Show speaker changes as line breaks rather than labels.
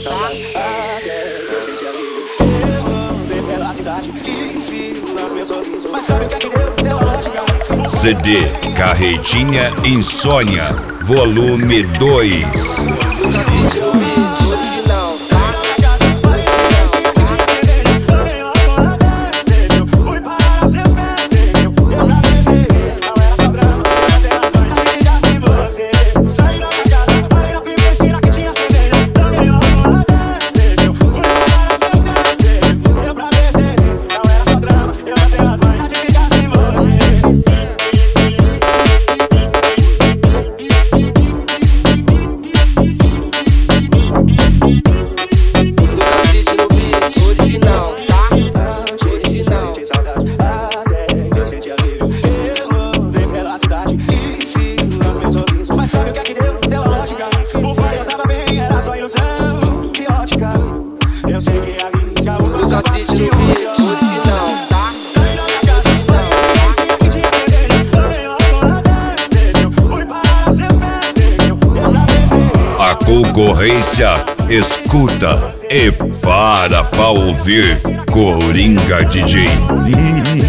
saudade. Até eu senti alívio. Eu andei pela cidade, desfilando meu sorriso. Mas sabe o que é que deu a lógica?
CD Carretinha Insônia, volume 2. A concorrência escuta e para ouvir Coringa DJ.